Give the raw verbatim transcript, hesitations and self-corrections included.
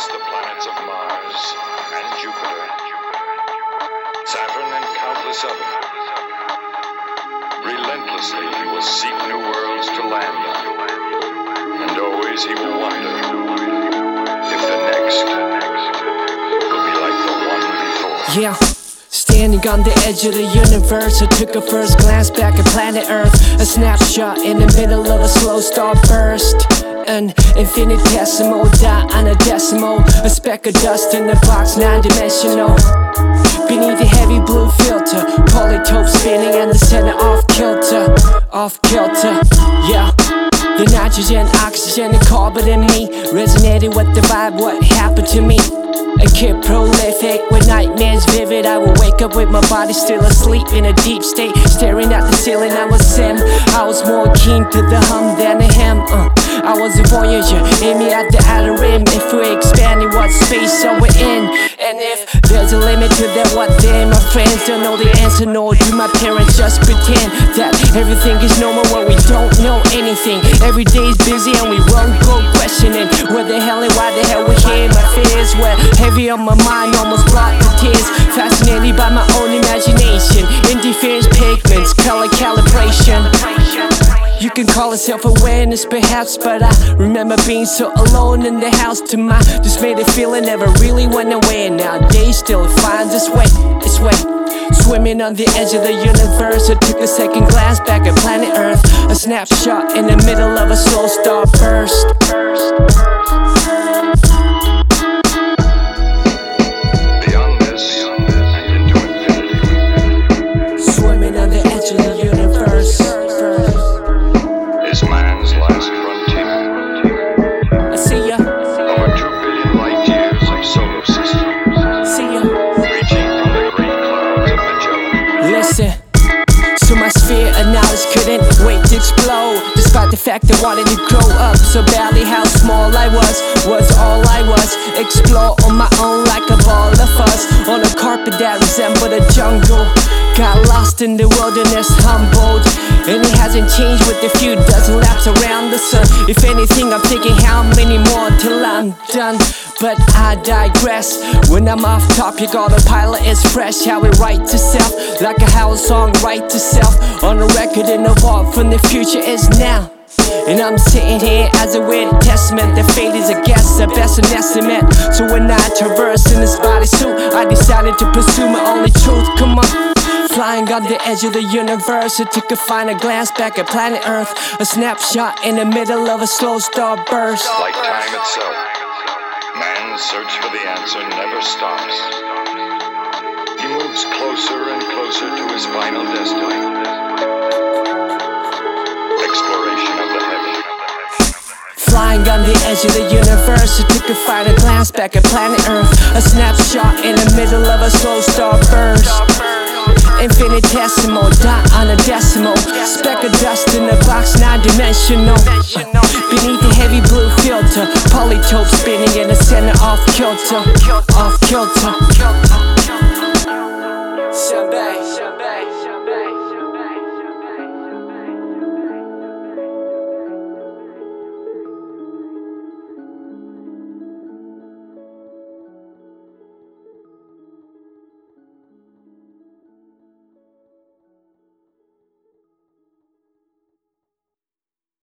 past the planets of Mars and Jupiter, Saturn and countless others. Relentlessly he will seek new worlds to land on, and always he will wonder if the next will be like the one before. Yeah. Standing on the edge of the universe, I took a first glance back at planet Earth. A snapshot in the middle of a slow star burst. An infinitesimal dot on a decimal. A speck of dust in the box, nine-dimensional. Beneath a heavy blue filter, polytope spinning and the center off kilter. Off kilter, yeah. The nitrogen, oxygen, and carbon in me resonated with the vibe, what happened to me. A kid prolific with nightmares vivid. I would wake up with my body still asleep in a deep state, staring at the ceiling. I was Sim. I was more keen to the hum than the him. uh, I was a voyager, aiming at the outer rim. If we're expanding, what space are we in? And if there's a limit to that, what then? My friends don't know the answer, nor do my parents just pretend that everything is normal when we don't know anything. Every day's busy and we won't go questioning where the hell and why the hell we're here. My fears were heavy on my mind, almost brought the tears. Fascinated by my own imagination, interference, pigments, color calibration. You can call it self-awareness perhaps, but I remember being so alone in the house. To my dismay, the feeling never really went away, and nowadays still it finds its way, its way. Swimming on the edge of the universe, I took a second glance back at planet Earth. A snapshot in the middle of a slow star burst. Beyond this and into infinity, Swimming on the edge of the universe is man's last frontier. I see ya, Over two billion light years of solar systems, see ya. reaching from the great clouds of Magellan. Listen, so my sphere of knowledge couldn't wait to explode. Despite the fact I wanted to grow up so badly, how small I was, was all I was. Explore on my own like a ball of fuzz, on a carpet that resembled a jungle. Got lost in the wilderness, humbled, and it hasn't changed with a few dozen laps around the sun. If anything, I'm thinking how many more till I'm done. But I digress. When I'm off topic, autopilot is fresh. How it writes itself, like a house song writes itself. On a record in the vault from the future is now. And I'm sitting here as a weird testament. The fate is a guess, at best an estimate. So when I traverse in this bodysuit, I decided to pursue my only truth. Come on. Flying on the edge of the universe, I took a final glance back at planet Earth. A snapshot in the middle of a slow star burst. Like time itself, man's search for the answer never stops. He moves closer and closer to his final destiny. Exploration of the heavens. Flying on the edge of the universe, I took a final glance back at planet Earth. A snapshot in the middle of a slow star burst. Infinitesimal dot on a decimal. Speck of dust in the box, nine-dimensional. Beneath the heavy blue filter, polytope spinning in the center off kilter. Off kilter.